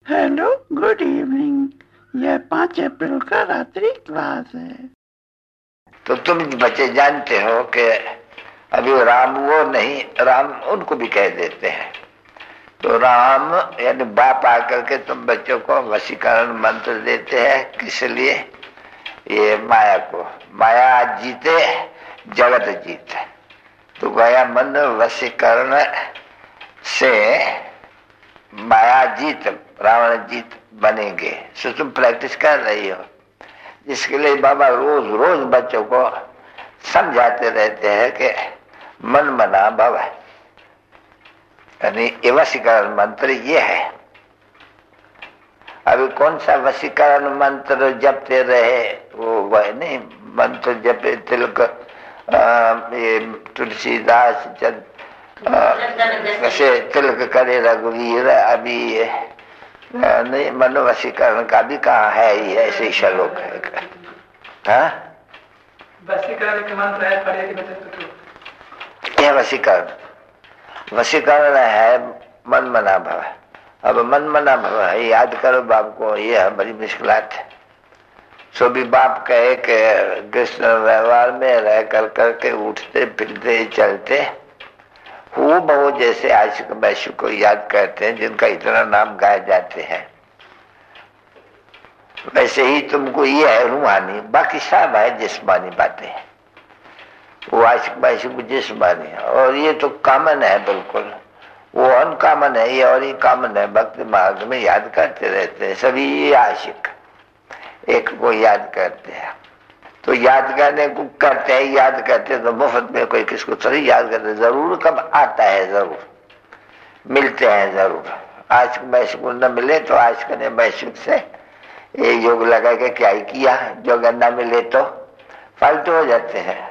Hello, good evening. यह 5 अप्रैल का रात्रि क्लास है। तो तुम बच्चे जानते हो कि अभी राम वो नहीं, राम उनको भी कह देते हैं। तो राम यानी बाप आकर के तुम बच्चों को वशीकरण मंत्र देते हैं। किस लिए? ये माया को, माया जीते जगत जीते। तो गया मन वशीकरण से माया जीत, रावण जीत बनेंगे। सो तुम प्रैक्टिस कर रही हो, जिसके लिए बाबा रोज रोज बच्चों को समझाते रहते हैं कि मन मना भव, यानी ये वशीकरण मंत्र ये है। अभी कौन सा वशीकरण मंत्र जपते रहे वो वह नहीं। मंत्र जपे तिलक, ये तुलसीदास कैसे तिलक करे रघुवीर, अभी नहीं। मनोवशीकरण का भी कहाँ है, ये ऐसे श्लोक है। हाँ, वशीकरण के मंत्र है। यह वशीकरण है मन मना भव। अब मन मना भव है, याद करो बाप को, ये है बड़ी मुश्किलात है। सो भी बाप कहे कि कृष्ण व्यवहार में रह कर करके उठते फिरते चलते वो बहु जैसे आशिक मैशुक को याद करते हैं, जिनका इतना नाम गाए जाते हैं। वैसे ही तुमको ये है रूहानी, बाकी सब है जिस्मानी बातें। वो आशिक मैशुक जिस्मानी है, और ये तो कॉमन है बिल्कुल। वो अनकॉमन है, ये और ये कॉमन है। भक्ति मार्ग में याद करते रहते हैं सभी ये आशिक, एक को याद करते हैं। तो याद करने को करते हैं, याद करते हैं तो मुफ्त में कोई किसको थोड़ी याद करते। जरूर कब आता है, जरूर मिलते हैं जरूर। आशिक मैशुक न मिले तो आशिक ने मैशुक से ये योग लगा के क्या ही किया, जो न मिले तो फालतू हो जाते हैं।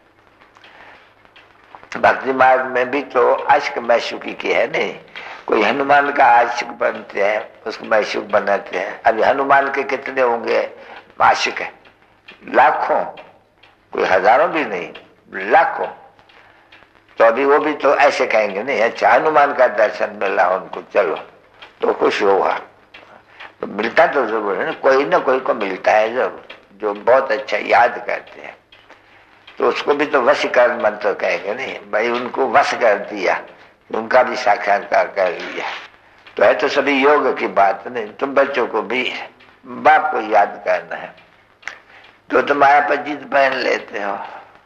भक्ति मार्ग में भी तो आशिक मैशुकी की है नहीं। कोई हनुमान का आशिक बनते हैं, उसको मैशुक बनाते हैं। अभी हनुमान के कितने होंगे आशिक है? लाखों, कोई हजारों भी नहीं, लाखों। तो अभी वो भी तो ऐसे कहेंगे नहीं, अच्छा हनुमान का दर्शन मिला उनको, चलो तो खुश होगा। तो मिलता तो जरूर है ना कोई को मिलता है जरूर, जो बहुत अच्छा याद करते हैं। तो उसको भी तो वशीकरण मंत्र कहेंगे नहीं भाई, उनको वश कर दिया, उनका भी साक्षात्कार कर लिया। तो है तो सभी योग की बात नहीं। तुम बच्चों को भी बाप को याद करना है। तो तुम माया पर जीत पहन लेते हो,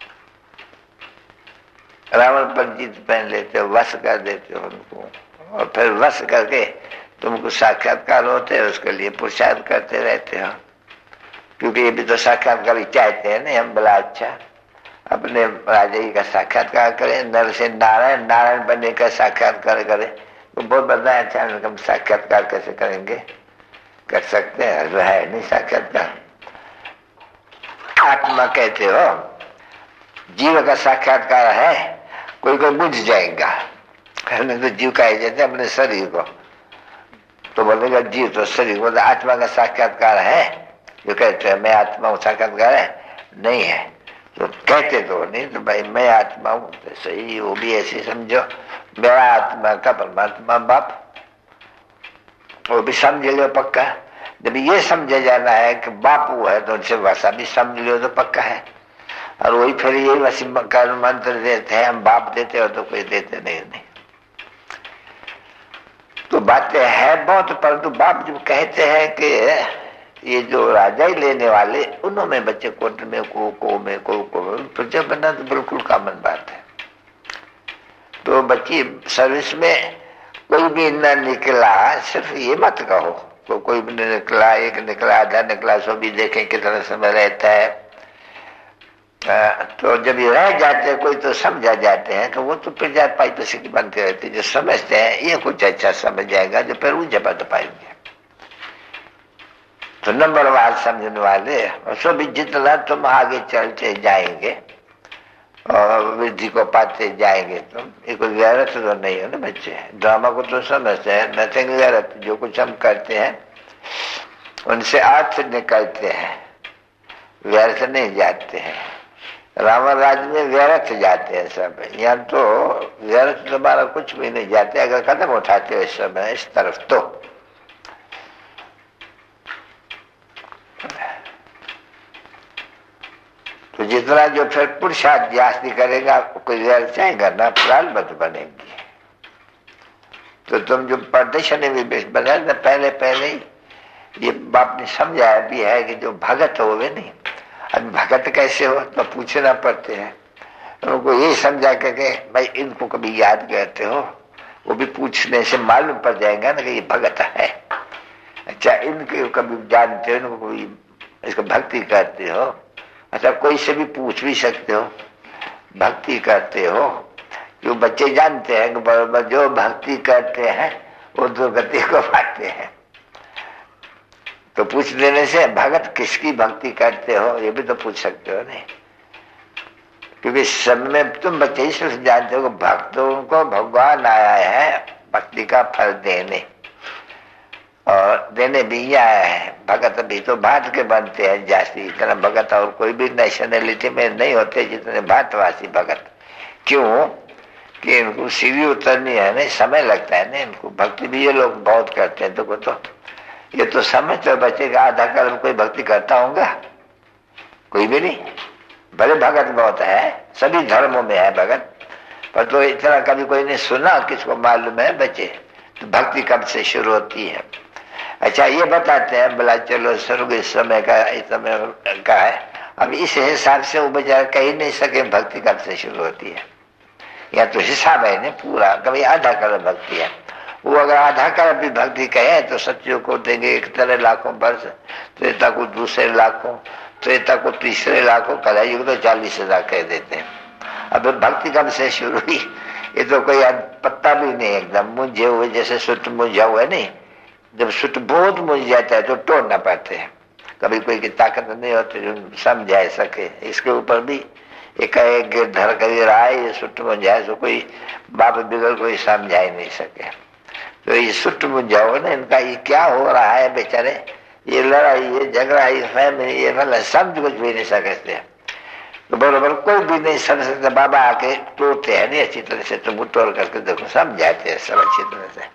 रावण पर जीत पहन लेते हो, वश कर देते हो उनको, और फिर वश करके तुमको साक्षात्कार होते हैं। उसके लिए पुरुषार्थ करते रहते हो, क्योंकि ये भी तो साक्षात्कार ही चाहते हैं नहीं हम। बड़ा अच्छा अपने राजा जी का साक्षात्कार करें, नर से नारायण, नारायण बनने का साक्षात्कार करें। तो बहुत बताया अच्छा, हम साक्षात्कार कैसे करेंगे? कर सकते हैं, जो है नहीं साक्षात्कार। आत्मा कहते हो, जीव का साक्षात्कार है, कोई बुझ जाएगा। तो जीव कहे जाते अपने शरीर को, तो बोलेगा जीव तो शरीर को। आत्मा का साक्षात्कार है, जो कहते हैं मैं आत्मा हूँ, साक्षात्कार है नहीं है। तो कहते तो नहीं, तो भाई मैं आत्मा हूँ तो सही, वो भी ऐसे समझो मेरा आत्मा का परमात्मा बाप, वो भी समझ लो पक्का। जब ये समझा जाना है कि बाप वो है तो उनसे वैसा भी समझ लो तो पक्का है। और वही फिर यही वशीकरण मंत्र देते हैं, हम बाप देते हो तो कोई देते नहीं। तो बातें है बहुत, परंतु बाप जब कहते हैं कि ये जो राजा ही लेने वाले, उन्होंने बच्चे कोट में को में को प्रजा बनना तो बिल्कुल कॉमन बात है। तो बच्ची सर्विस में कोई भी न निकला, सिर्फ ये मत कहो तो कोई भी निकला, एक निकला, आधा निकला, सो भी देखें कितना समय रहता है। तो जब ये रह जाते हैं कोई तो समझा जाते हैं कि वो तो फिर जात पाई पैसे की बनते रहते। जो समझते हैं ये कुछ अच्छा समझ जाएगा, जो फिर ऊंचे पद पाएंगे। तो नंबरवार समझने वाले, और सो भी जितना तुम आगे चलते जाएंगे और वृद्धि को पाते जाएंगे तुम, ये कोई गैरत तो नहीं है ना बच्चे। ड्रामा को तो समझते हैं, नथिंग गैरत। जो कुछ हम करते हैं उनसे अर्थ निकलते हैं, व्यर्थ नहीं जाते हैं। रावण राज्य में व्यर्थ जाते हैं सब, यहाँ तो व्यर्थ तुम्हारा कुछ भी नहीं जाते अगर कदम उठाते हो इस समय इस तरफ। तो तो जितना जो फिर पुरुषार्थ जास्ती करेगा कोई गैर चाहेगा ना, प्राणबद्ध बनेगी। तो तुम जो प्रदर्शन विवेश बना ना, पहले पहले ही ये बाप ने समझाया भी है कि जो भगत हो वे नहीं। अब भगत कैसे हो तो पूछना पड़ते हैं उनको, ये समझा करके भाई इनको कभी याद करते हो, वो भी पूछने से मालूम पड़ जाएगा ना कि ये भगत है। अच्छा, इनके कभी जानते हो, इनको कोई इसको भक्ति करते हो? अच्छा, कोई से भी पूछ भी सकते हो भक्ति करते हो? क्यों बच्चे जानते हैं कि बराबर जो भक्ति करते हैं वो दुर्गति को पाते हैं। तो पूछ लेने से भगत किसकी भक्ति करते हो ये भी तो पूछ सकते हो नहीं, क्योंकि सब में तुम बच्चे ही सिर्फ जानते हो कि भक्तों को भगवान आया है भक्ति का फल देने, और देने भी आया है। भगत भी तो भाट के बनते हैं जास्ती, इतना भगत और कोई भी नेशनलिटी में नहीं होते जितने भाटवासी भगत। क्यों कि इनको सीढ़ी उतरनी है ना, समय लगता है ना इनको। भक्ति भी ये लोग बहुत करते हैं, तो ये तो समय तो बचेगा। आधा काल में कोई भक्ति करता होगा? कोई भी नहीं। भले भगत बहुत है, सभी धर्मों में है भगत, पर तो इतना कभी कोई नहीं सुना, किसको मालूम है बच्चे? तो भक्ति कब से शुरू होती है? अच्छा, ये बताते हैं बोला चलो स्वर्ग इस समय का, इस समय का है। अब इस हिसाब से वो बेचारा कह ही नहीं सके भक्ति कब से शुरू होती है। या तो हिसाब है नहीं पूरा, कभी आधा करोड़ भक्ति है। वो अगर आधा करोड़ भी भक्ति कहे तो सच्चियों को देंगे 1 लाखों वर्ष, त्रेता को 2 लाखों, त्रेता को 3 लाखों, कलयुग तो 40,000 कह देते हैं। अब भक्ति कब से शुरू हुई ये तो कोई पत्ता भी नहीं, एकदम मुझे हुए जैसे सुट मुझा हुआ नहीं। जब सुट बहुत मुझ जाता है तो तोड़ना पड़ते हैं, कभी कोई की ताकत नहीं होती जो समझा सके। इसके ऊपर भी एक गिरधर कभी रहा है, ये सुट मुझाए तो कोई बाप बिगड़ कोई समझा ही नहीं सके। तो ये सुट मुझाओ ना, इनका ये क्या हो रहा है बेचारे, ये लड़ाई, ये झगड़ा, ये फैमिली, ये भला समझ कुछ भी नहीं सकते। तो बराबर कोई भी नहीं समझ सकता। बाबा आके तोड़ते हैं नहीं अच्छी तरह से, तुम तोड़ करके देखो, समझाते हैं सब अच्छी तरह से।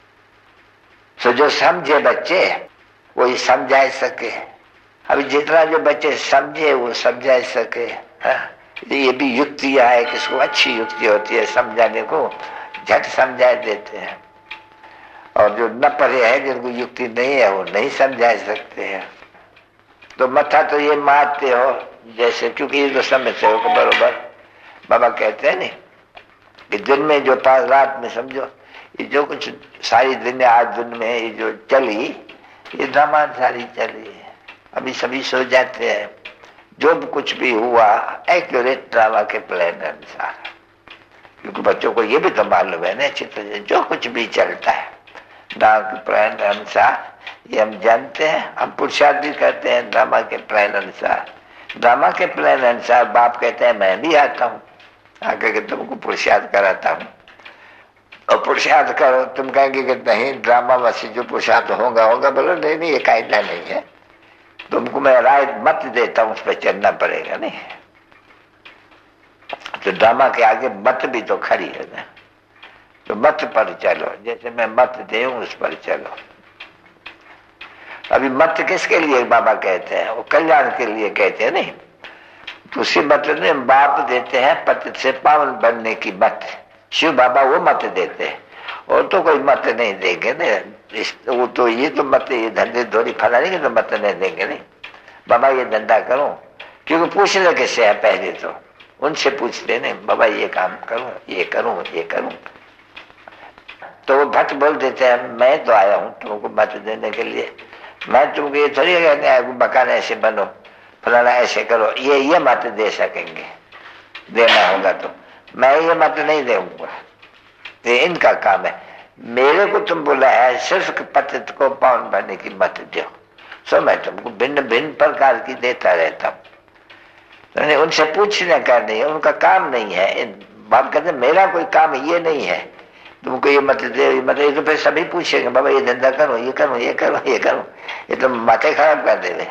तो जो समझे बच्चे वही समझा सके। अभी जितना जो बच्चे समझे वो समझा सके। ये भी युक्तियां है, किसको अच्छी युक्ति होती है समझाने को, झट समझा देते हैं। और जो न पढ़े है, जिनको युक्ति नहीं है, वो नहीं समझा सकते हैं। तो मथा तो ये मारते हो जैसे, क्योंकि ये तो समझते हो बरोबर। बाबा कहते हैं नहीं कि दिन में जो पास रात में समझो, ये जो कुछ सारी दुनिया आज दिन में ये जो चली, ये ड्रामा सारी चली है। अभी सभी सो जाते हैं, जो भी कुछ भी हुआ एक्यूरेट ड्रामा के प्लान अनुसार। क्योंकि बच्चों को ये भी तो मालूम है ना अच्छी तरह, जो कुछ भी चलता है ड्रामा के प्लान अनुसार, ये हम जानते हैं। हम पुरुषार्थ भी करते हैं ड्रामा के प्लान अनुसार। ड्रामा के प्लान अनुसार बाप कहते हैं मैं भी आता हूँ, आकर के तुमको पुरुषार्थ कराता हूँ। और पुरुषार्थ करो, तुम कहेंगे कि नहीं ड्रामा वैसे जो पुरुषार्थ होगा। बोलो नहीं ये कायदा नहीं है, तुमको मैं राय मत देता हूँ, उस पर चलना पड़ेगा। नहीं तो ड्रामा के आगे मत भी तो खड़ी है ना, तो मत पर चलो, जैसे मैं मत दे उस पर चलो। अभी मत किसके लिए बाबा कहते हैं? वो कल्याण के लिए कहते हैं। नहीं तो उसी मत में बाप देते हैं पतित से पावन बनने की मत। शिव बाबा वो मत देते हैं, और तो कोई मत नहीं देंगे ना। वो तो ये तो मत, ये धंधे धोरी फैलाएंगे तो मत नहीं देंगे। नहीं बाबा ये धंधा करो, क्योंकि पूछने कैसे है, पहले तो उनसे पूछते नहीं बाबा ये काम करूं, ये करूं, ये करूं। तो वो भट्ट बोल देते हैं मैं तो आया हूं तुमको मत देने के लिए, मैं तुमको ये थोड़ी मकान ऐसे बनो, फलाना ऐसे करो, ये मत दे सकेंगे। देना होगा तो मैं ये मत नहीं दूंगा, ये इनका काम है। मेरे को तुम बोला है सिर्फ पतित को पावन बनने की मत दो, सो मैं तुमको भिन्न भिन्न प्रकार की देता रहता हूँ। उनसे पूछने का नहीं है, उनका काम नहीं है। बाप कहते मेरा कोई काम ये नहीं है तुमको ये मत दे, ये मत। ये तो फिर सभी पूछेंगे बाबा ये धंधा करो, ये करो, ये करो, ये करो, ये तो माथे खराब कर देवे।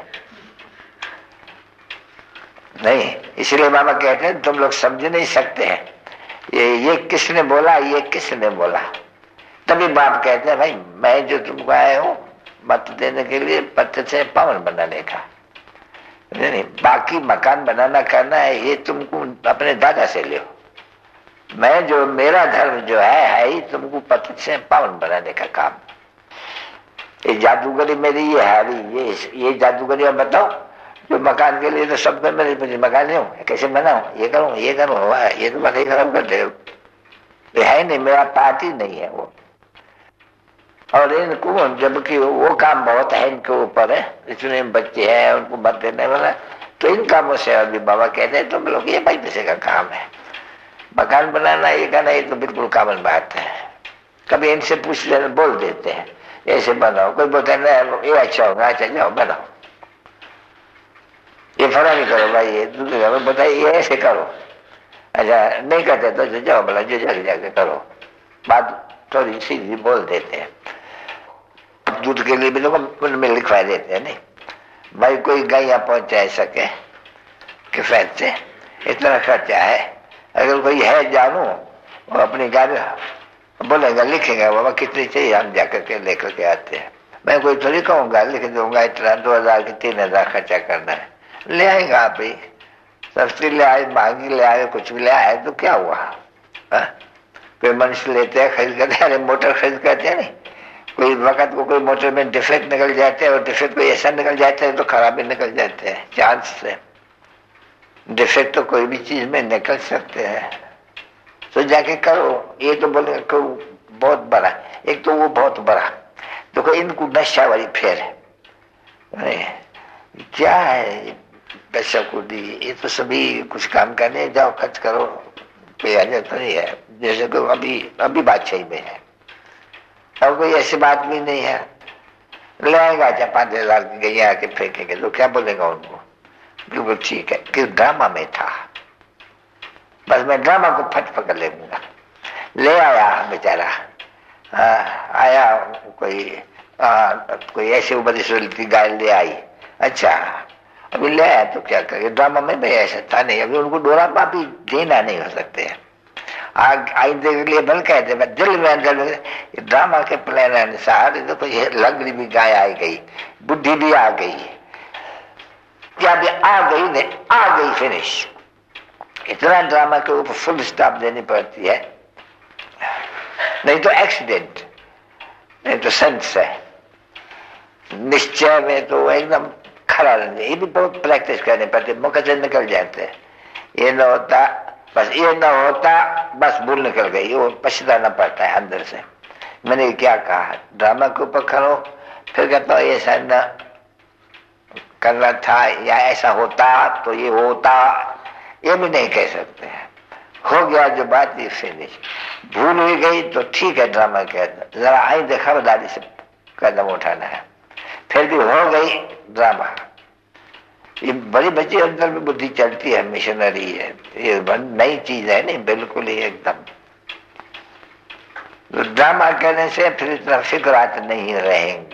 नहीं, इसलिए बाबा कहते हैं तुम लोग समझ नहीं सकते हैं ये किसने बोला, ये किसने बोला। तभी बाप कहते हैं भाई मैं जो तुमको आया हूं मत देने के लिए, पत्ते से पावन बनाने का। नहीं, बाकी मकान बनाना करना है ये तुमको अपने दादा से लो। मैं जो मेरा धर्म जो है ही तुमको पति से पावन बनाने का काम। ये जादूगरी मेरी ये है अभी, ये जादूगरी अब बताओ जो मकान के लिए तो सब में मेरे मकान नहीं हूँ, कैसे बनाऊं, ये करूँ ये तो बात खराब कर दे। ये है नहीं, मेरा पार्टी नहीं है वो। और इनको जबकि वो काम बहुत है इनके ऊपर है, इतने बच्चे हैं उनको मत देने वाला, तो इन कामों से अभी बाबा कहते हैं तुम लोग ये भाई पैसे का काम है, मकान बनाना ये करना ये तो बिल्कुल कॉमन बात है। कभी इनसे पूछ लेना, बोल देते हैं ऐसे बनाओ, कोई बोलता है ये अच्छा होगा, अच्छा जाओ बनाओ, ये फरा नहीं करो भाई, ये दूसरे बताइए ये ऐसे करो, अच्छा नहीं करते तो जाओ बोला जो जाके करो, बात थोड़ी सीधी बोल देते हैं। दूध के लिए भी लोग उनमें लिखवा देते हैं, नहीं भाई कोई गाय यहाँ पहुंचा सके किफायत से इतना खर्चा है, अगर कोई है जानू वो अपनी गाड़ी बोलेगा लिखेगा बाबा कितनी चाहिए, हम जाकर के लेकर के आते हैं। मैं कोई थोड़ी कहूँगा लिख दूंगा इतना 2000 की 3000 खर्चा करना है, ले आएगा आप ही, सस्ती ले आए महंगी ले आए कुछ भी ले आए तो क्या हुआ। कोई मनुष्य लेते हैं खरीद करते हैं, मोटर खरीद करते हैं, नहीं कोई वक्त को कोई मोटर में डिफेक्ट निकल जाते हैं और डिफेक्ट कोई ऐसा निकल जाता है तो खराबी निकल जाते हैं, चांस से डिफेक्ट तो कोई भी चीज में निकल सकते हैं, तो जाके करो। ये तो बोले बहुत बड़ा, एक तो वो बहुत बड़ा तो इनको नशा वाली फेर है, क्या है पैसा को दी, ये तो सभी कुछ काम करने जाओ खर्च करो, कोई हजर तो नहीं है, जैसे कि अभी बादशाही में है और कोई ऐसी बात भी नहीं है, ले आएगा अच्छा 5000 की गई आके फेंकेंगे तो क्या बोलेगा उनको, बिल्कुल ठीक है कि ड्रामा में था, बस मैं ड्रामा को फट पकड़ लेऊंगा। ले आया बेचारा, आया कोई ऐसे ऊपर से गाय ले आई, अच्छा अभी ले आया तो क्या करें, ड्रामा में भी ऐसा था नहीं, अभी उनको डोरा पापी देना नहीं हो सकते हैं, आइंदे के लिए बल कहते हैं दिल में अंदर ड्रामा के प्लान अनुसार तो लंगड़ी भी गाय आ गई, बुद्धि भी आ गई, क्या भी आ गई नहीं आ गई, फिनिश। इतना ड्रामा के ऊपर फुल स्टॉप देनी पड़ती है, नहीं तो एक्सीडेंट, नहीं तो सेंस है, निश्चय में तो एकदम खड़ा रहने, ये भी बहुत प्रैक्टिस करनी पड़ती है, मौके से निकल जाते हैं, ये न होता बस, ये न होता बस भूल निकल गई, वो पछताना पड़ता है अंदर से, मैंने क्या कहा, ड्रामा के ऊपर खड़ो, फिर कहता हूँ ऐसा न करना था या ऐसा होता तो ये होता, ये भी नहीं कह सकते हैं, हो गया जो बात ये फिनिश। भूल हुई गई तो ठीक है, ड्रामा कहता जरा आइंदे खबरदारी से कदम उठाना है, फिर भी हो गई ड्रामा। ये बड़ी बच्ची अंदर में बुद्धि चलती है, मिशनरी है, ये नई चीज है नहीं बिल्कुल ही एकदम। तो ड्रामा करने से फिर इतना फिक्रात नहीं रहेंगी,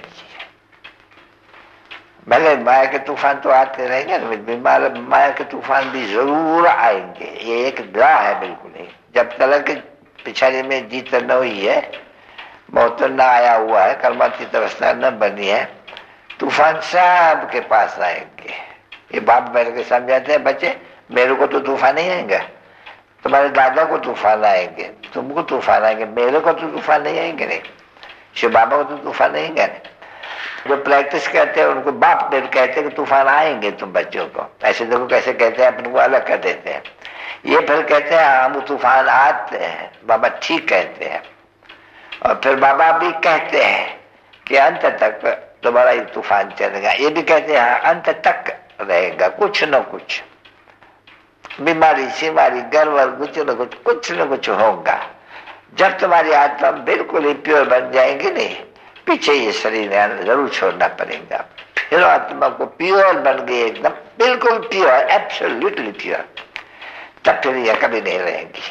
भले माया के तूफान तो आते रहेंगे, बीमार माया के तूफान भी जरूर आएंगे, ये एक द्रा है बिल्कुल ही, जब तक के पिछाड़ी में जीत न हुई है, मौत न आया हुआ है, कर्माती अवस्था न बनी है, तूफान सब के पास आएंगे। ये बाप बैठ के समझाते हैं बच्चे मेरे को तो तूफान नहीं आएंगे, तुम्हारे दादा को तूफान आएंगे, तुमको तूफान आएंगे, मेरे को तो तूफान नहीं आएंगे, नहीं शिव बाबा को तो तूफान नहीं आएंगे। जो प्रैक्टिस करते हैं उनको बाप कहते हैं कि तूफान आएंगे तुम बच्चों को, ऐसे देखो कैसे कहते हैं, अपने को अलग कर देते हैं। ये फिर कहते हैं हम तूफान आते हैं, बाबा ठीक कहते हैं, और फिर बाबा भी कहते हैं कि अंत तक तुम्हारा ये तूफान चलेगा, ये भी कहते हैं हाँ अंत तक रहेगा, कुछ न कुछ बीमारी शिमारी गड़बड़ कुछ न कुछ होगा। जब तुम्हारी आत्मा बिल्कुल ही प्योर बन जाएगी नहीं, पीछे ये शरीर जरूर छोड़ना पड़ेगा, फिर आत्मा को प्योर बन गई एकदम बिल्कुल प्योर, एब्सोल्युटली प्योर, तब फिर यह कभी नहीं रहेगी,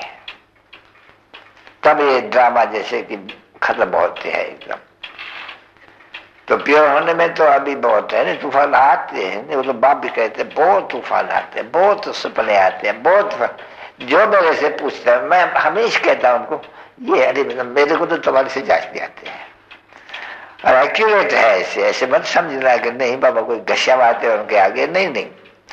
तब ये ड्रामा जैसे कि खत्म होते हैं एकदम। तो प्योर होने में तो अभी बहुत है, नहीं तूफान आते हैं, वो तो बाप भी कहते हैं बहुत तूफान आते हैं, बहुत सपने आते हैं, बहुत जो मेरे से पूछते हैं, मैं हमेशा कहता हूं उनको ये अरे मेरे को तो तुम्हारे से जांचते आते हैं, और एक्यूरेट है, ऐसे मत समझना कि नहीं बाबा कोई घश्या आते हैं उनके आगे, नहीं नहीं,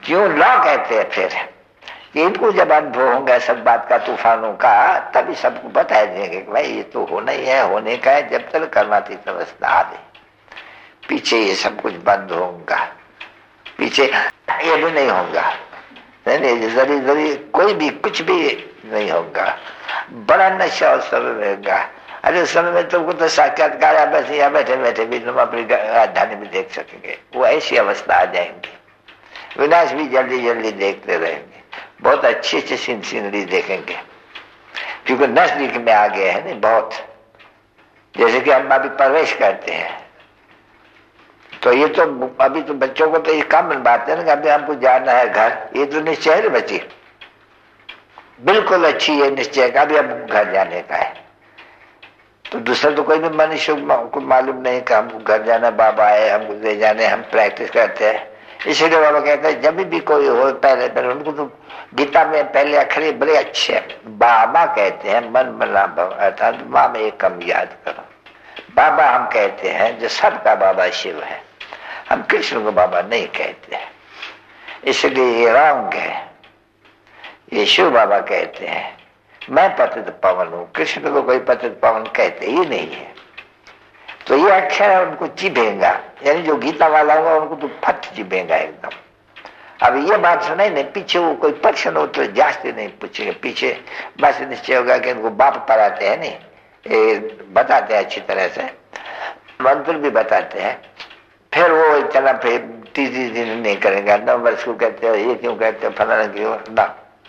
क्यों लॉ कहते हैं फिर इनको जब अनुभव होगा सब बात का, तूफानों का, तभी सबको बता देंगे कि भाई ये तो होना ही है, होने का है। जब तक कर्मातीत अवस्था आ गई, पीछे ये सब कुछ बंद होगा, पीछे ये भी नहीं होगा, नहीं जरी जरी कोई भी कुछ भी नहीं होगा। बड़ा नशा उस समय रहेगा। अरे उस समय में तुमको तो साक्षात्कार है, बस यहाँ बैठे बैठे भी तुम अपनी राजधानी भी देख सकेंगे। वो ऐसी अवस्था आ जाएंगी, विनाश भी जल्दी जल्दी देखते रहेंगे, बहुत अच्छी अच्छी सीनरी देखेंगे, क्योंकि नजदीक में आ गए हैं नहीं बहुत। जैसे कि हम अभी प्रवेश करते हैं, तो ये तो अभी तो बच्चों को तो ये कॉमन बात है ना कि अभी हमको जाना है घर, ये तो निश्चय है बच्ची, बिल्कुल अच्छी है निश्चय का, अभी हमको घर जाने का है। तो दूसरा तो कोई भी मनुष्य को मालूम नहीं कि हमको घर जाना, बाबा आए हमको ले जाने, हम प्रैक्टिस करते हैं। इसीलिए बाबा कहते हैं जब भी कोई हो पहले पहले उनको तो गीता में पहले अक्षर बड़े अच्छे हैं। बाबा कहते हैं मन मना भव, अर्थात माँ में एकम याद करो। बाबा हम कहते हैं जो सबका बाबा शिव है, हम कृष्ण को बाबा नहीं कहते हैं, इसलिए ये रॉन्ग है। ये शिव बाबा कहते हैं मैं पतित पावन हूं, कृष्ण को कोई पतित पावन कहते ही नहीं है। तो ये अक्षर है उनको चिभेगा, यानी जो गीता वाला होगा उनको तो फट चिभेगा एकदम। अब ये बात सुनाई नहीं, पीछे वो कोई प्रश्न हो तो जास्ती नहीं पूछेंगे, पीछे बस निश्चय होगा कि इनको बाप पढ़ाते हैं नहीं, बताते हैं अच्छी तरह से, मंत्र भी बताते हैं। फिर वो चला फिर तीसरी दिन नहीं करेंगे, 9 वर्ष को कहते हो, ये क्यों कहते हो, फलाना क्यों ना,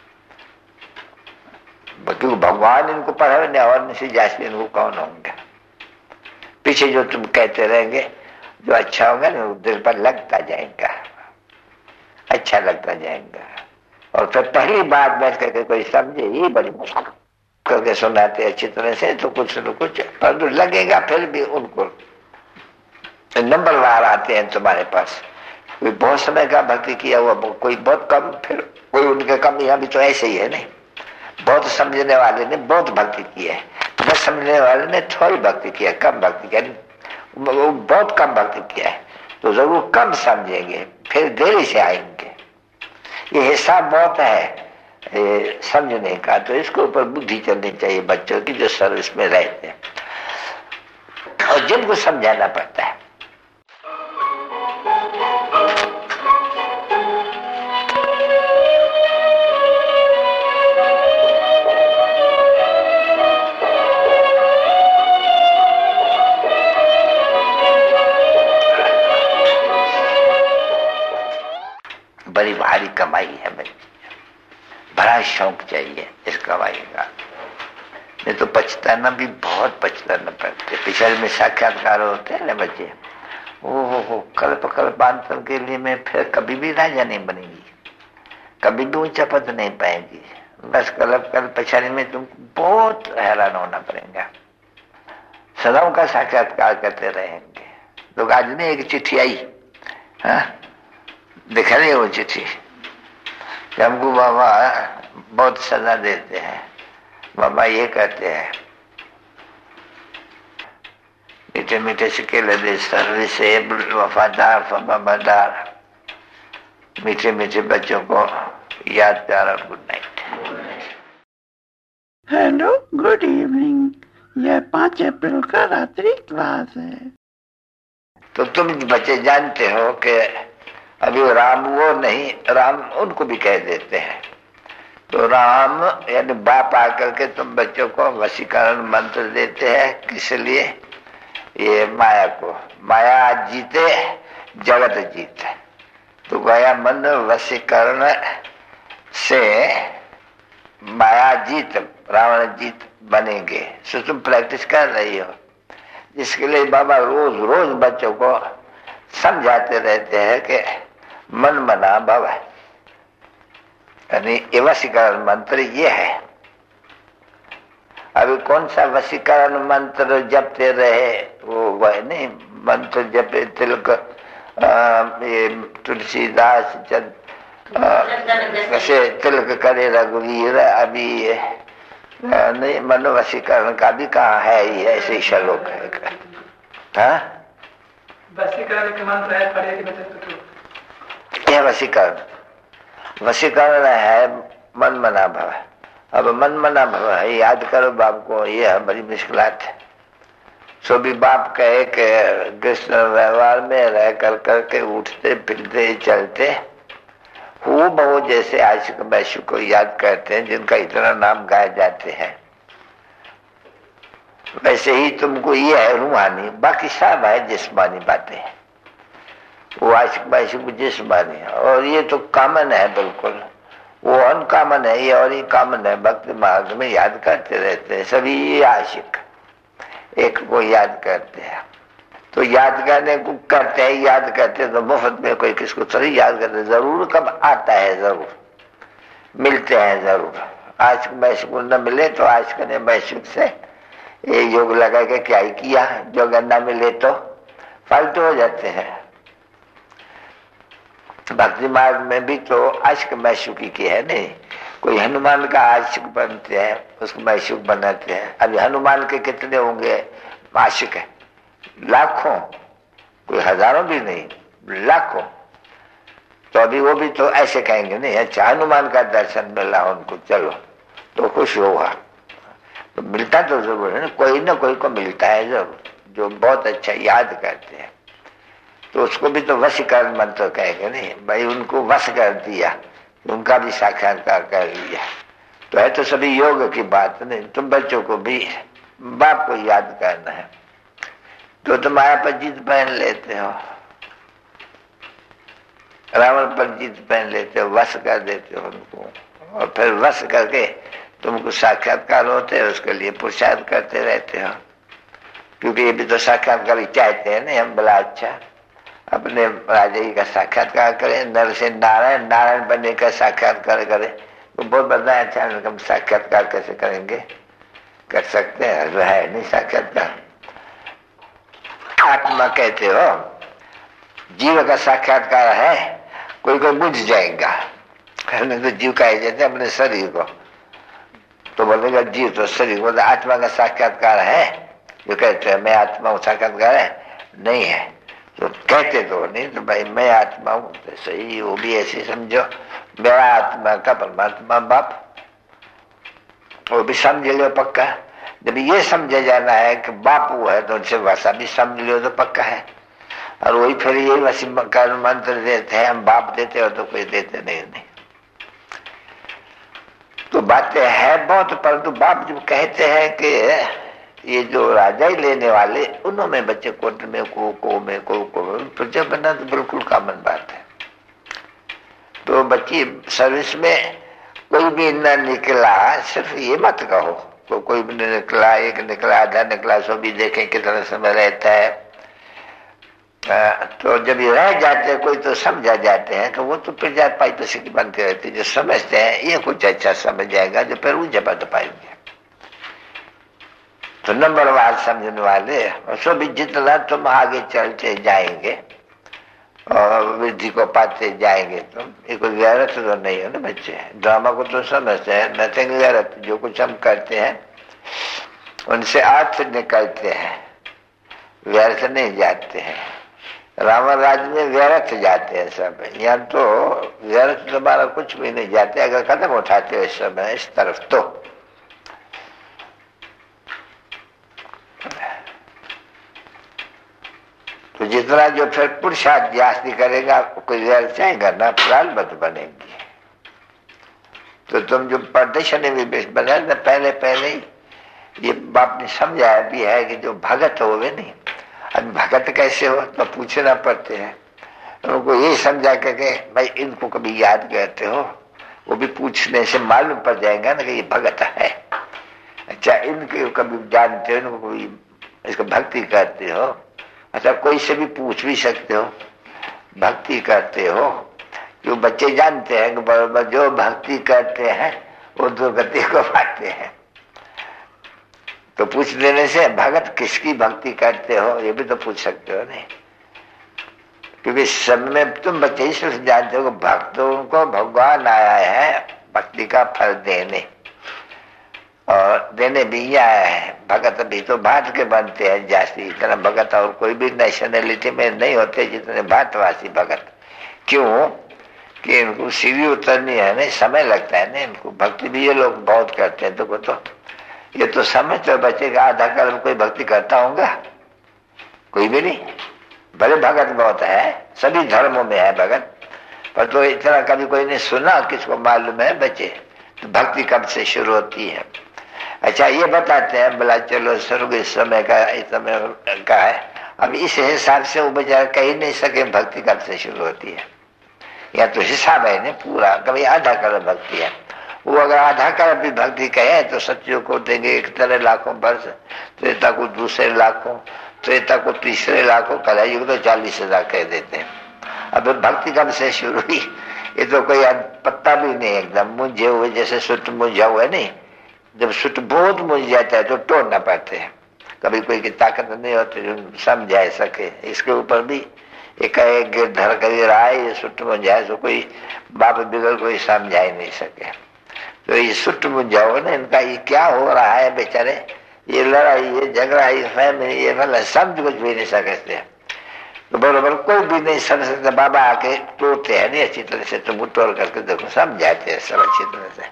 क्योंकि भगवान इनको पढ़ावे नहीं और से जास्ती इनको कौन होंगे। पीछे जो तुम कहते रहेंगे जो अच्छा होगा ना वो दिल पर लगता जाएगा, अच्छा लगता जाएगा। और फिर पहली बात बैठ करके कोई समझे, ये बड़ी मुश्किल करके सुनाते अच्छी तरह से, तो कुछ न कुछ पर लगेगा। फिर भी उनको नंबरवार आते हैं तुम्हारे पास, कोई बहुत समय का भक्ति किया हुआ, कोई बहुत कम, फिर कोई उनके कम। यहाँ भी तो ऐसे ही है नहीं, बहुत समझने वाले ने बहुत भक्ति की है, बस समझने वाले ने थोड़ी भक्ति किया, कम भक्ति किया, वो बहुत कम भक्ति किया है, तो जरूर कम समझेंगे, फिर देरी से आएंगे। ये हिसाब बहुत है समझने का, तो इसके ऊपर बुद्धि चलनी चाहिए बच्चों की जो सर्विस में रहते हैं और जिनको समझाना पड़ता है। बड़ी भारी कमाई है भाई, बड़ा शौक चाहिए इस कमाई का, नहीं तो पछताना भी बहुत पछताना पड़ते। पिछले में साक्षात्कार होते हैं ना बच्चे, ओहो कल्प कल्पांतर के लिए मैं फिर कभी भी राजा नहीं बनेगी, कभी भी ऊंचा पद नहीं पाएगी, बस कल्प पछाड़ी में तुमको बहुत हैरान होना पड़ेगा, सदाओं का साक्षात्कार करते रहेंगे। लोग आज में एक चिट्ठी आई, हाँ दिखा रही वो चिट्ठी, हमको बाबा बहुत सजा देते हैं, बाबा ये कहते हैं मीठे मीठे सिक्के लदे सर्विसेबल वफादार वफादार, मीठे मीठे बच्चों को याद प्यार और good night. Hello good evening, यह 5 अप्रैल का रात्रि क्लास है। तो तुम बच्चे जानते हो कि अभी राम वो नहीं, राम उनको भी कह देते हैं, तो राम यानी बाप आकर के तुम बच्चों को वशीकरण मंत्र देते हैं, किस लिए? ये माया को, माया जीते जगत जीते, तो गया मन वशीकरण से माया जीत रावण जीत बनेंगे। सो तुम प्रैक्टिस कर रही हो, जिसके लिए बाबा रोज रोज बच्चों को समझाते रहते हैं कि मन मना भव है, यानी वशीकरण मंत्र ये है। अभी कौन सा वशीकरण मंत्र जपते रहे वो वह नहीं, मंत्र जपे तिलक ये तुलसीदास कैसे तिलक करे रघुवीर, अभी नहीं मनोवशीकरण का भी कहाँ है, ये ऐसे श्लोक है। हाँ वशीकरण के मंत्र है, पढ़े कि बच्चे यह वशीकरण वशीकरण है मन मना भव। अब मन मना भव है, याद करो बाप को, ये है बड़ी मुश्किलात है। सो भी बाप कहे कि कृष्ण व्यवहार में रह कर करके उठते फिरते चलते वो बहु जैसे आशिक मैशूक को याद करते हैं जिनका इतना नाम गाए जाते हैं, वैसे ही तुमको ये है रूहानी, बाकी सब है जिस्मानी बातें। वो आशिक मैशूक जिस्मानी है और ये तो कॉमन है, बिल्कुल वो अनकॉमन है, ये और ही कॉमन है। भक्ति मार्ग में याद करते रहते हैं सभी ये आशिक एक को याद करते हैं। तो याद करने को करते हैं, याद करते हैं तो मुफ्त में कोई किसको थोड़ी याद करते, जरूर कब आता है, जरूर मिलते हैं जरूर। आशिक मैशूक न मिले तो आशिक ने मैशूक से ये योग लगा के क्या ही किया, जो न मिले तो फालतू हो जाते हैं। भक्ति मार्ग में भी तो आशिक मैशूकी की है नहीं, कोई हनुमान का आशिक बनते हैं उसको मैशूक बनाते हैं। अभी हनुमान के कितने होंगे आशिक है, लाखों, कोई हजारों भी नहीं, लाखों। तो अभी वो भी तो ऐसे कहेंगे नहीं, अच्छा हनुमान का दर्शन मिला उनको, चलो तो खुश होगा। तो मिलता तो जरूर है ना कोई को मिलता है जरूर, जो बहुत अच्छा याद करते हैं। तो उसको भी तो वशीकरण मंत्र कहेंगे नहीं, भाई उनको वश कर दिया, उनका भी साक्षात्कार कर लिया। तो है तो सभी योग की बात नहीं। तुम बच्चों को भी बाप को याद करना है तो तुम माया पर जीत पहन लेते हो, रावण पर जीत पहन लेते हो, वश कर देते हो उनको, और फिर वश करके तुमको साक्षात्कार होते हैं, उसके लिए पुरुषार्थ करते रहते हो। क्योंकि ये भी तो साक्षात्कार चाहते हैं नहीं हम, बड़ा अच्छा अपने राजा जी का साक्षात्कार करें, नर से नारायण, नारायण बनने का साक्षात्कार करें। तो बहुत बताया अच्छा, हम साक्षात्कार कैसे करेंगे, कर सकते हैं, है नहीं साक्षात्कार। आत्मा कहते हो, जीव का साक्षात्कार है, कोई बुझ जाएगा, तो जीव कहे जाते अपने शरीर को, तो बोलेगा जीव तो शरीर को, तो आत्मा का साक्षात्कार है, जो कहते हैं मैं आत्मा हूँ, साक्षात्कार है नहीं है, तो कहते तो नहीं, तो भाई मैं आत्मा हूँ तो सही, वो भी ऐसे समझो मेरा आत्मा का परमात्मा बाप, वो भी समझ लो पक्का। जब ये समझा जाना है कि बाप वो है तो उनसे वैसा भी समझ लो तो पक्का है। और वही फिर यही वशीकरण मंत्र देते हैं, हम बाप देते हो तो कोई देते नहीं। तो बातें है बहुत, परंतु बाप जब कहते हैं कि ये जो राजा ही लेने वाले उन्होंने बच्चे कोट में को में को प्रजा बनना तो बिल्कुल कॉमन बात है। तो बच्ची सर्विस में कोई भी न निकला, सिर्फ ये मत कहो तो कोई भी निकला, एक निकला, आधा निकला, सो भी देखें कितना समय रहता है। तो जब ये रह जाते हैं कोई तो समझा जाते हैं कि वो तो फिर जात पाई पैसे की बनते रहते, जो समझते हैं ये कुछ अच्छा समझ जाएगा, जो फिर ऊंचे पद पाएंगे। तो नंबरवार समझने वाले, सो भी जितना तुम आगे चलते जाएंगे और वृद्धि को पाते जाएंगे तुम, ये कोई गैरत तो नहीं है ना बच्चे, ड्रामा को तो समझते हैं, नथिंग गैरत, जो कुछ हम करते हैं उनसे अर्थ निकलते हैं, व्यर्थ नहीं जाते हैं। रावण राज्य में व्यर्थ जाते हैं सब, यहाँ तो व्यर्थ तुम्हारा कुछ भी नहीं जाते अगर कदम उठाते हो इस समय इस तरफ। तो जितना जो फिर पुरुषार्थ जास्ती करेगा कोई व्यर्थ जाएगा ना, प्राणबद्ध बनेगी। तो तुम जो प्रदर्शन भी बना ना, पहले ही ये बाप ने समझाया भी है कि जो भगत हो वे नहीं, अब भगत कैसे हो तो पूछना पड़ते हैं उनको, ये समझा करके भाई इनको कभी याद करते हो, वो भी पूछने से मालूम पड़ जाएगा ना कि ये भगत है। अच्छा इनके कभी जानते हो, इनको कोई इसको भक्ति करते हो, अच्छा कोई से भी पूछ भी सकते हो भक्ति करते हो, क्यों बच्चे जानते हैं कि बराबर जो भक्ति करते हैं वो दुर्गति को पाते हैं। तो पूछ लेने से भगत किसकी भक्ति करते हो ये भी तो पूछ सकते हो नहीं, क्योंकि सब में तुम बच्चे ही सिर्फ जानते हो कि भक्तों को भगवान आया है भक्ति का फल देने, और देने भी आया है। भगत भी तो भात के बनते हैं जास्ती, इतना भगत और कोई भी नेशनलिटी में नहीं होते जितने भातवासी भगत। क्यों? कि इनको सीढ़ी उतरनी है, नहीं समय लगता है ना इनको। भक्ति भी ये लोग बहुत करते हैं, तो ये तो समझते बच्चे का आधा कर्म कोई भक्ति करता होगा, कोई भी नहीं। भले भगत बहुत है, सभी धर्मों में है भगत, पर तो इतना कभी कोई नहीं सुना, किसको मालूम है बच्चे तो भक्ति कब से शुरू होती है। अच्छा ये बताते हैं, बोला चलो स्वर्ग इस समय का, इस समय का है। अब इस हिसाब से वो बेचारा कह ही नहीं सके भक्ति कब से शुरू होती है, या तो हिसाब है नहीं पूरा, कभी आधा कर्म भक्ति है। वो अगर आधा कर्म भी भक्ति कहे तो सत्यों को देंगे 1 लाखों वर्ष, त्रेता को 2 लाखों, त्रेता को 3 लाखों, कलयुग तो 40,000 कह देते हैं। अब भक्ति कब से शुरू हुई ये तो कोई पत्ता भी नहीं, एकदम मुझे हुए जैसे सुट मुझा हुआ है। नहीं, जब सुट बहुत मुझ जाता है तो तोड़ना पड़ते हैं, कभी कोई की ताकत नहीं होती जो समझा सके। इसके ऊपर भी एक गिरधर कर रहा है, ये सुट मुझाए तो कोई बाप बिगड़ कोई समझा ही नहीं सके। तो ये सुट मुझाओ ना, इनका ये क्या हो रहा है बेचारे, ये लड़ाई, ये झगड़ा, ये फैमिली, ये फला समझ कुछ भी नहीं सकते। तो बरोबर कोई भी नहीं समझ सकता, बाबा आके तोड़ते हैं नहीं अच्छी तरह से, तुम तोड़ करके देखो, समझाते हैं सब अच्छी तरह से।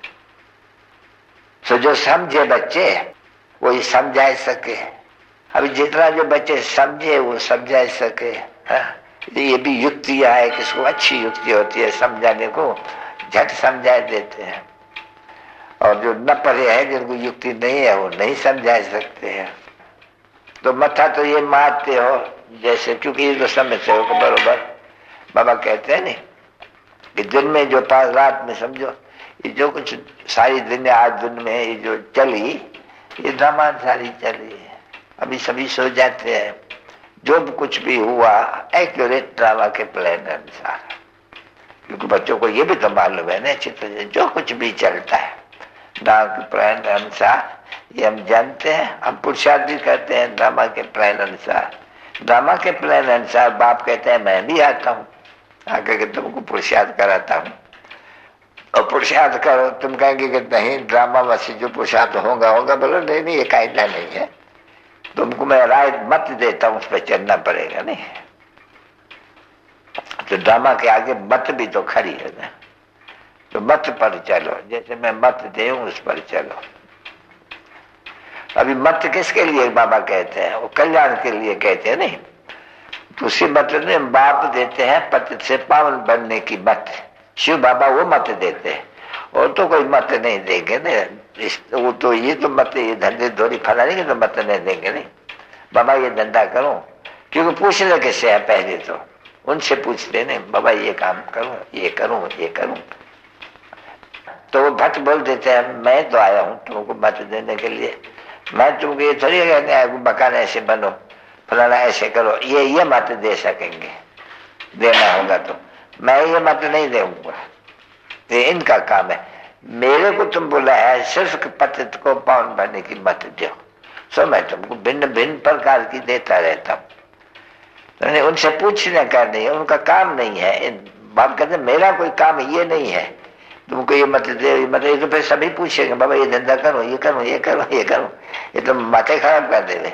तो जो समझे बच्चे वही समझा सके। अभी जितना जो बच्चे समझे वो समझा सके। ये भी युक्तियां है, किसको अच्छी युक्ति होती है समझाने को, झट समझा देते हैं। और जो न पढ़े है, जिनको युक्ति नहीं है, वो नहीं समझा सकते हैं। तो मथा तो ये मारते हो जैसे, क्योंकि ये तो समझते हो बरोबर। बाबा कहते हैं नहीं कि दिन में जो पास रात में समझो, ये जो कुछ सारी दुनिया आज दिन में ये जो चली, ये ड्रामा सारी चली है। अभी सभी सो जाते हैं, जो कुछ भी हुआ एक्यूरेट ड्रामा के प्लान अनुसार, क्योंकि बच्चों को ये भी तो मालूम है ना अच्छी तरह, जो कुछ भी चलता है ड्रामा के प्लान अनुसार, ये हम जानते हैं। हम पुरुषार्थ भी करते हैं ड्रामा के प्लान अनुसार। ड्रामा के प्लान अनुसार बाप कहते हैं मैं भी आता हूँ, आकर के तुमको पुरुषार्थ कराता हूँ। और पुरुषार्थ करो, तुम कहेंगे कि नहीं ड्रामा में से जो पुरुषार्थ होगा, बोलो नहीं ये कायदा नहीं है, तुमको मैं राय मत देता हूँ, उस पर चलना पड़ेगा। नहीं तो ड्रामा के आगे मत भी तो खड़ी है ना, तो मत पर चलो, जैसे मैं मत दे उस पर चलो। अभी मत किसके लिए बाबा कहते हैं, वो कल्याण के लिए कहते हैं। नहीं तो उसी मत में बाप देते हैं पतित से पावन बनने की मत, शिव बाबा वो मत देते हैं, और तो कोई मत नहीं देंगे ना। वो तो ये तो मत, ये धंधे धोरी फैलाएंगे तो मत नहीं देंगे। नहीं बाबा ये धंधा करो, क्योंकि पूछने कैसे है, पहले तो उनसे पूछते नहीं बाबा ये काम करूं, ये करूं, ये करूं। तो वो भट्ट बोल देते हैं मैं तो आया हूं तुमको मत देने के लिए, मैं तुमको ये थोड़ी मकान ऐसे बनो, फलाना ऐसे करो, ये मत दे सकेंगे, देना होगा तो मैं ये मत नहीं दूंगा, ये इनका काम है। मेरे को तुम बोला है सिर्फ पतित को पावन बनने की मत दो, सो मैं तुमको भिन्न भिन्न प्रकार की देता रहता हूँ। उनसे पूछने का नहीं है, उनका काम नहीं है। बाप कहते मेरा कोई काम ये नहीं है तुमको ये मत दे, मत ये तो फिर सभी पूछेंगे बाबा ये धंधा करो, ये करो, ये करो, ये करो, ये तो माथे खराब कर देवे।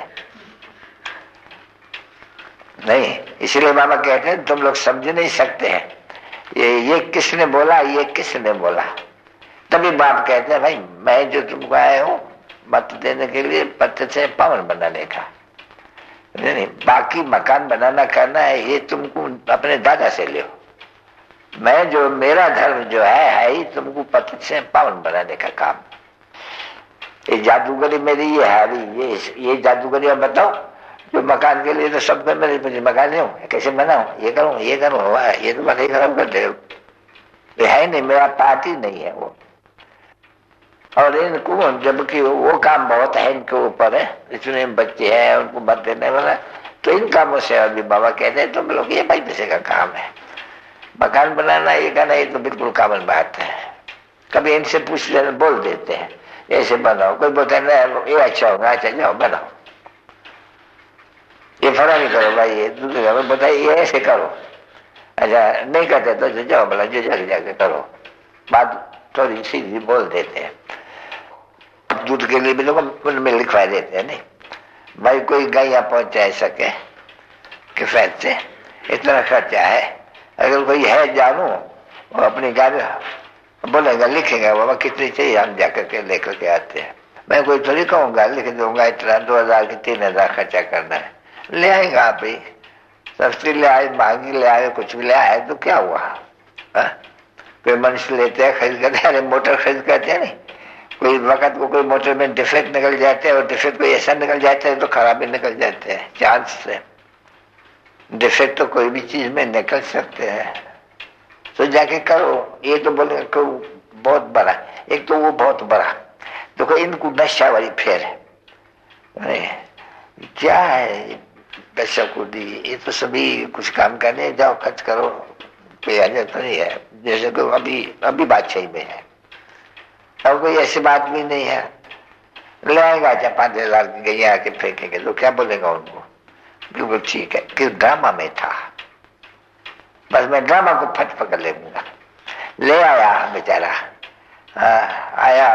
नहीं, इसलिए बाबा कहते हैं तुम लोग समझ नहीं सकते हैं ये किसने बोला, ये किसने बोला। तभी बाप कहते हैं भाई मैं जो तुमको आया हूँ मत देने के लिए, पत्ते से पावन बनाने का नहीं, बाकी मकान बनाना करना है ये तुमको अपने दादा से ले। मैं जो मेरा धर्म जो है ही तुमको पतित से पावन बनाने का काम। ये जादूगरी मेरी ये है। अभी ये जादूगरी अब बताओ, जो मकान के लिए तो सब मेरे मकान नहीं हूँ, कैसे बनाऊं, ये करूं, ये करूं, ये तो बात खराब कर दे। ये है नहीं, मेरा पार्टी नहीं है वो। और इनको जबकि वो काम बहुत है इनके ऊपर है, इतने बच्चे हैं उनको मत देने वाला, तो इन कामों से अभी बाबा कहते हैं तुम लोग ये भाई पैसे का काम है, मकान बनाना ये कहना ये तो बिल्कुल कॉमन बात है। कभी इनसे पूछ लेना, बोल देते हैं ऐसे बनाओ, कोई बोलता है ये अच्छा होगा, अच्छा जाओ बनाओ, ये फरा नहीं करो भाई, ये दूसरे बताइए ये ऐसे करो, अच्छा नहीं करते तो जाओ बोला जो जाके करो, बात थोड़ी सीधी बोल देते हैं। दूध के लिए भी लोग उनमें लिखवा देते हैं नहीं भाई कोई गाय पहुंचा सके किफायत से, इतना खर्चा है, अगर कोई है जानू वो अपनी गाड़ी बोलेगा, लिखेगा बाबा कितनी चाहिए, हम जाकर के लेकर के आते हैं। मैं कोई थोड़ी कहूँगा लिख दूंगा इतना 2000 की 3000 खर्चा करना है, ले आएगा आप ही। सस्ती ले आए, महंगी ले आए, कुछ भी ले आए तो क्या हुआ? कोई मनुष्य लेते हैं, खरीद करते हैं, मोटर खरीद करते हैं, नहीं कोई वक्त को कोई मोटर में डिफेक्ट निकल जाते हैं, और डिफेक्ट कोई ऐसा निकल जाता है तो खराबी निकल जाते हैं। चांस से डिफेक्ट तो कोई भी चीज में निकल सकते हैं, तो जाके करो। ये तो बोले बहुत बड़ा, एक तो वो बहुत बड़ा, तो इनको नशा वाली फेर है, क्या है पैसा को दी, ये तो सभी कुछ काम करने जाओ, खर्च करो, कोई हजर तो नहीं है। जैसे कि अभी बादशाही में है, और कोई ऐसी बात भी नहीं है, ले आएगा 5,000 की गैया आके फेंकेंगे तो क्या बोलेगा उनको? बिल्कुल ठीक है कि ड्रामा में था, बस मैं ड्रामा को फट पकड़ लेऊंगा। ले आया बेचारा, आया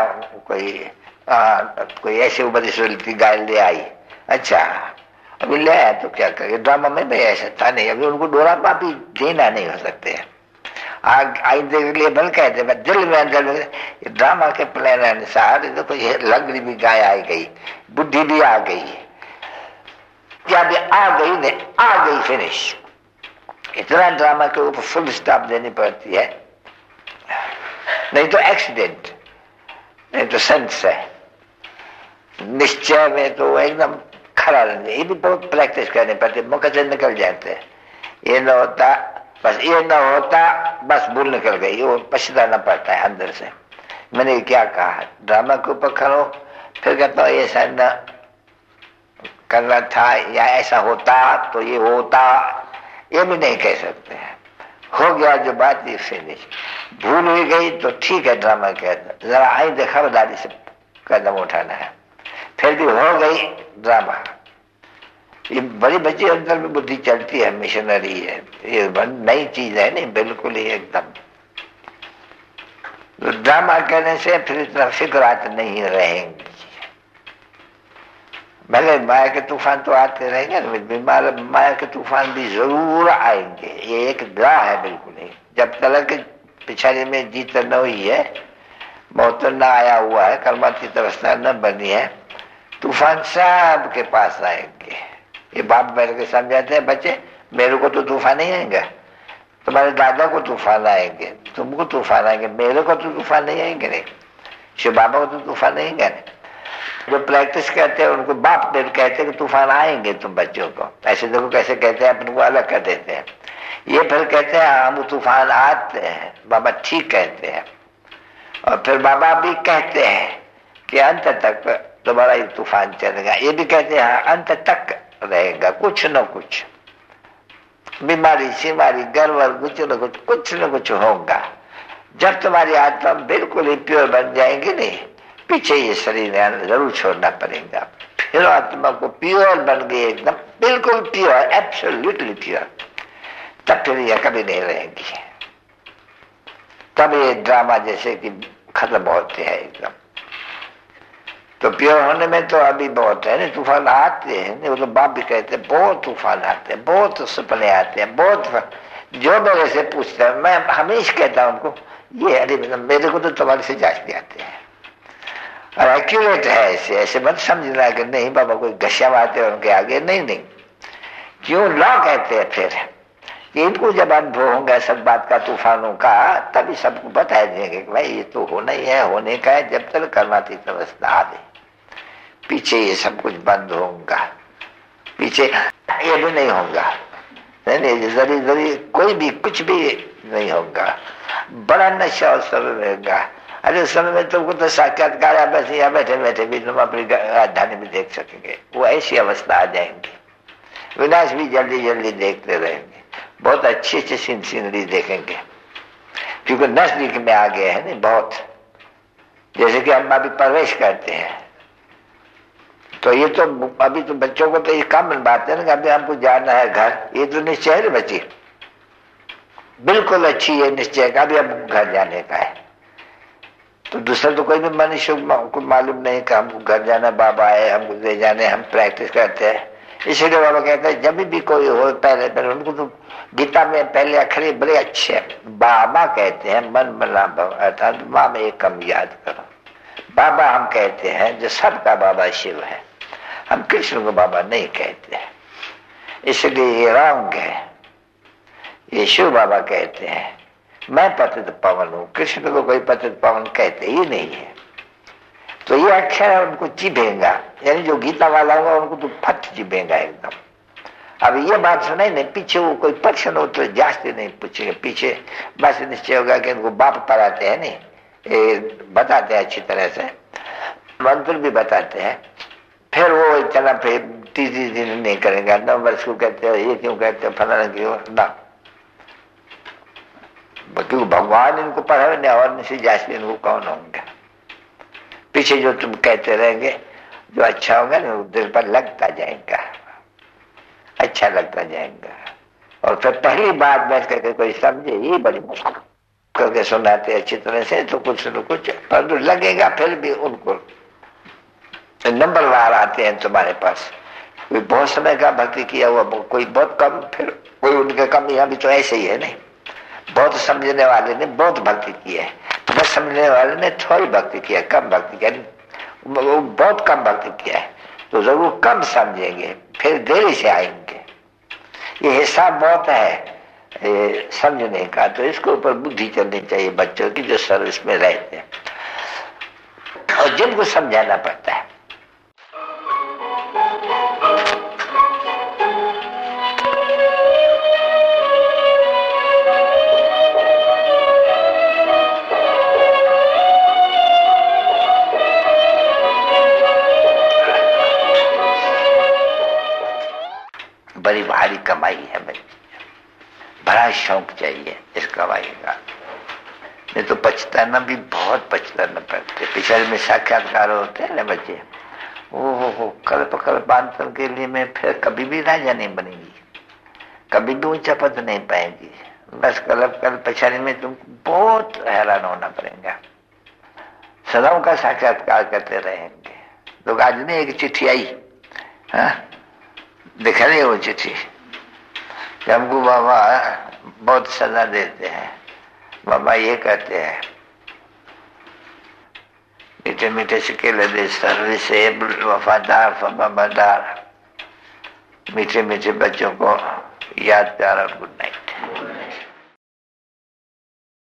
कोई ऐसे ऊपर की गाय ले आई, अच्छा अभी ले आया तो क्या करें? ड्रामा में भी ऐसा था नहीं, अभी उनको डोरा पापी देना नहीं हो सकते हैं। आइंदे के लिए बल कहते, दिल में अंदर ड्रामा के प्लान अनुसार देखो ये लगड़ी भी गाय आ गई, बुद्धि भी आ गई, क्या भी आ गई, नहीं आ गई, फिनिश। इतना ड्रामा के ऊपर फुल स्टॉप देनी पड़ती है, नहीं तो एक्सीडेंट, नहीं तो सेंस है। निश्चय में तो एकदम खड़ा रहने, ये भी बहुत प्रैक्टिस करनी पड़ती है, मौके से निकल जाते हैं। ये न होता बस, ये न होता बस, भूल निकल गई, वो पछताना पड़ता है अंदर से, मैंने क्या कहा। ड्रामा के ऊपर करो, फिर कहता हूँ ऐसा न करना था, या ऐसा होता तो ये होता, ये भी नहीं कह सकते हैं। हो गया जो बात, ये फिनिश। भूल हुई गई तो ठीक है, ड्रामा कहता, जरा आइंदे खबरदारी से कदम उठाना है। फिर भी हो गई ड्रामा, ये बड़ी बच्ची अंदर में बुद्धि चलती है, मिशनरी है, ये नई चीज है नहीं, बिल्कुल ही एकदम। तो ड्रामा करने से फिर इतना फिक्रात नहीं रहेंगी। भले माया के तूफान तो आते रहेंगे, बीमार माया के तूफान भी जरूर आएंगे, ये एक द्रा है बिल्कुल ही। जब तक पिछाड़ी में जीत न हुई है, मौत न आया हुआ है, कर्मातीत अवस्था न बनी है, तूफान सब के पास आएंगे। ये बाप बैठ के समझाते हैं, बच्चे मेरे को तो तूफान नहीं आएंगे, तुम्हारे दादा को तूफान आएंगे, तुमको तूफान आएंगे, मेरे को तो तूफान नहीं आएंगे, नहीं शिव बाबा को तो तूफान नहीं आएंगे। जो प्रैक्टिस करते हैं उनको बाप मेरे कहते हैं कि तूफान आएंगे तुम बच्चों को, ऐसे देखो कैसे कहते हैं, अपने को अलग कर देते हैं। ये फिर कहते हैं हम तूफान आते हैं, बाबा ठीक कहते हैं। और फिर बाबा भी कहते हैं कि अंत तक तुम्हारा ये तूफान चलेगा, ये भी कहते हैं हाँ अंत तक रहेगा, कुछ न कुछ बीमारी शिमारी गड़बड़ कुछ न कुछ होगा। जब तुम्हारी आत्मा बिल्कुल ही प्योर बन जाएगी, नहीं पीछे ये शरीर जरूर छोड़ना पड़ेगा। फिर आत्मा को प्योर बन गई, एकदम बिल्कुल प्योर, एब्सोल्युटली प्योर, तब फिर यह कभी नहीं रहेगी। तब ये ड्रामा जैसे कि खत्म होते हैं एकदम। तो प्योर होने में तो अभी बहुत है, नहीं तूफान आते हैं, नहीं वो तो बाप भी कहते हैं बहुत तूफान आते हैं, बहुत सपने आते हैं, बहुत। जो मेरे से पूछते हैं मैं हमेशा कहता हूं उनको, ये अरे मेरे को तो तुम्हारे से जांचते आते हैं, और एक्यूरेट है। ऐसे मत समझना कि नहीं बाबा कोई घश्या मारते हैं उनके आगे, नहीं। क्यों लॉ कहते हैं फिर कि इनको जब अनुभव होगा सब बात का, तूफानों का, तभी सबको बता देंगे कि भाई ये तो होना ही है, होने का है। जब तक कर्मातीत अवस्था आ गई, पीछे ये सब कुछ बंद होगा, पीछे ये भी नहीं होगा, नहीं जरी कोई भी कुछ भी नहीं होगा। बड़ा नशा उस समय रहेगा। अरे उस समय में तुमको तो साक्षात्कार है, बस यहाँ बैठे बैठे भी तुम अपनी राजधानी भी देख सकेंगे। वो ऐसी अवस्था आ जाएंगी, विनाश भी जल्दी जल्दी देखते रहेंगे, बहुत अच्छी सीनरी देखेंगे, क्योंकि नजदीक में आ गए हैं नहीं बहुत। जैसे कि हम अभी प्रवेश करते हैं, तो ये तो अभी तो बच्चों को तो ये कॉमन बात है ना कि अभी हमको जाना है घर, ये तो निश्चय है बच्ची, बिल्कुल अच्छी है निश्चय का, अभी हम घर जाने का है। तो दूसरा तो कोई भी मनुष्य को मालूम नहीं कि हमको घर जाना, बाबा है हमको ले जाने, हम प्रैक्टिस करते हैं। इसीलिए बाबा कहते हैं जब भी कोई हो पहले उनको तो गीता में पहले अक्षर बड़े अच्छे हैं। बाबा कहते हैं मन मना भव, अर्थात माँ में एक कम याद करो। बाबा हम कहते हैं जो सबका बाबा शिव है, हम कृष्ण को बाबा नहीं कहते हैं, इसलिए ये रॉन्ग है। ये शिव बाबा कहते हैं मैं पतित पावन हूं, कृष्ण को कोई पतित पावन कहते ही नहीं है। तो ये अक्षर है उनको चिभेगा, यानी जो गीता वाला होगा उनको तो फट चिभेगा एकदम। अब ये बात सुनाई नहीं, पीछे वो कोई प्रश्न हो तो जास्ती नहीं पूछेंगे, पीछे बस निश्चय होगा कि इनको बाप पढ़ाते हैं नहीं, ये बताते हैं अच्छी तरह से, मंत्र भी बताते हैं। फिर वो चला फिर तीसरी दिन नहीं करेगा, 9 वर्ष को कहते हो ये क्यों कहते हो फलाना क्यों ना, क्योंकि भगवान इनको पढ़ावे नहीं और से जास्ती इनको कौन होंगे। पीछे जो तुम कहते रहेंगे जो अच्छा होगा ना वो दिल पर लगता जाएगा, अच्छा लगता जाएगा। और फिर पहली बात बैठ करके कोई समझे ये बड़ी मुश्किल करके सुनाते अच्छी तरह से तो कुछ न कुछ पर लगेगा, फिर भी उनको नंबर वार आते हैं तुम्हारे पास। कोई बहुत समय का भक्ति किया हुआ, कोई बहुत कम, फिर कोई उनके कम। यहाँ भी तो ऐसे ही है नहीं, बहुत समझने वाले ने बहुत भक्ति की है, बस समझने वाले ने थोड़ी भक्ति किया, कम भक्ति किया, वो बहुत कम भक्ति किया है तो जरूर कम समझेंगे, फिर देरी से आएंगे। ये हिसाब बहुत है समझने का, तो इसके ऊपर बुद्धि चलनी चाहिए बच्चों की जो सर्विस में रहते हैं और जिनको समझाना पड़ता है। बड़ी भारी कमाई है भाई, बड़ा शौक चाहिए इस कमाई का, नहीं तो पछताना भी बहुत पछताना पड़ते। पिछले में साक्षात्कार होते हैं ना बच्चे, ओहो कल्प कल्पांतर के लिए मैं फिर कभी भी राजा नहीं बनेगी, कभी भी ऊंचा पद नहीं पाएगी, बस कल्प पछाड़ी में तुमको बहुत हैरान होना पड़ेगा, सदाओं का साक्षात्कार करते रहेंगे। तो आज ने एक चिट्ठी आई, हाँ दिखा नहीं वो चिट्ठी, हमको बाबा बहुत सजा देते हैं। बाबा ये कहते हैं मीठे मीठे सिक्के दे सर्विसेबल वफादार वफादार मीठे मीठे बच्चों को याद प्यार और गुड नाइट।